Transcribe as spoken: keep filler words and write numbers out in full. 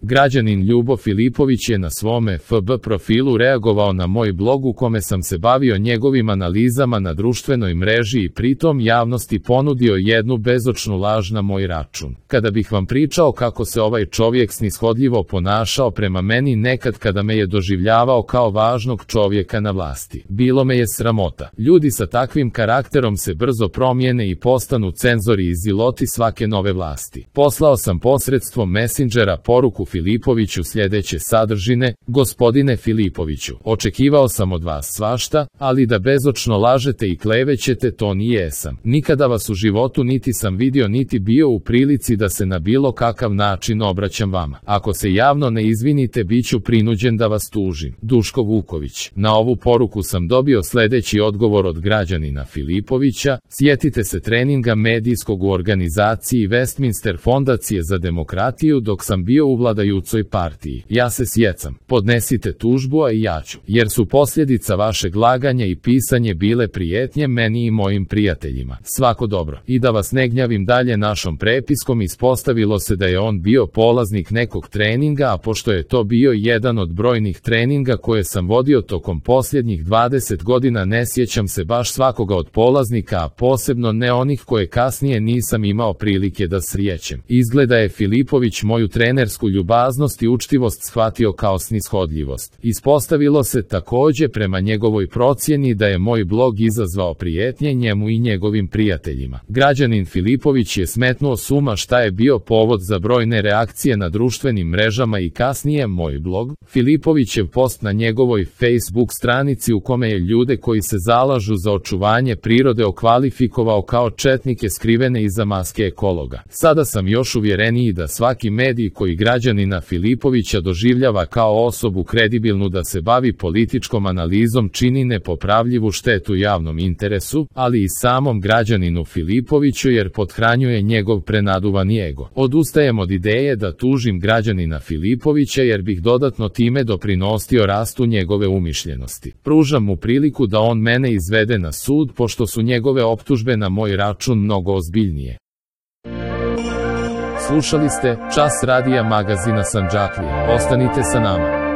Građanin Ljubo Filipović je na svome F B profilu reagovao na moj blog u kome sam se bavio njegovim analizama na društvenoj mreži i pritom javnosti ponudio jednu bezočnu laž na moj račun. Kada bih vam pričao kako se ovaj čovjek snishodljivo ponašao prema meni nekad kada me je doživljavao kao važnog čovjeka na vlasti, bilo me je sramota. Ljudi sa takvim karakterom se brzo promijene i postanu cenzori i ziloti svake nove vlasti. Poslao sam posredstvom Messengera poruku Filipoviću sljedeće sadržine: gospodine Filipoviću, očekivao sam od vas svašta, ali da bezočno lažete i klevećete to ni jesam. Nikada vas u životu niti sam vidio niti bio u prilici da se na bilo kakav način obraćam vama. Ako se javno ne izvinite, bit ću prinuđen da vas tužim. Duško Vuković. Na ovu poruku sam dobio sljedeći odgovor od građanina Filipovića: sjetite se treninga medijskog u organizaciji Westminster Fondacije za demokratiju dok sam bio u vladajućoj partiji. Ja se sjecam. Podnesite tužbu, a i ja ću, jer su posljedica vašeg laganja i pisanje bile prijetnje meni i mojim prijateljima. Svako dobro. I da vas ne gnjavim dalje, našom prepiskom ispostavilo se da je on bio polaznik nekog treninga, a pošto je to bio jedan od brojnih treninga koje sam vodio tokom posljednjih dvadeset godina, ne sjećam se baš svakoga od polaznika, a posebno ne onih koje kasnije nisam imao prilike da srijećem. Izgleda je Filipović moju trenersku ljubaznost i učtivost shvatio kao snishodljivost. Ispostavilo se također prema njegovoj procjeni da je moj blog izazvao prijetnje njemu i njegovim prijateljima. Građanin Filipović je smetnuo s uma šta je bio povod za brojne reakcije na društvenim mrežama i kasnije moj blog. Filipovićev post na njegovoj Facebook stranici u kome je ljude koji se zalažu za očuvanje prirode okvalifikovao kao četnike skrivene iza maske ekologa. Sada sam još uvjereniji da svaki medij koji građanina Filipovića doživljava kao osobu kredibilnu da se bavi političkom analizom čini nepopravljivu štetu javnom interesu, ali i samom građaninu Filipoviću, jer pothranjuje njegov prenaduvani ego. Odustajem od ideje da tužim građanina Filipovića jer bih dodatno time doprinosio rastu njegove umišljenosti. Pružam mu priliku da on mene izvede na sud, pošto su njegove optužbe na moj račun mnogo ozbiljnije. Slušali ste Čas radija magazina Sandžaklija. Ostanite sa nama.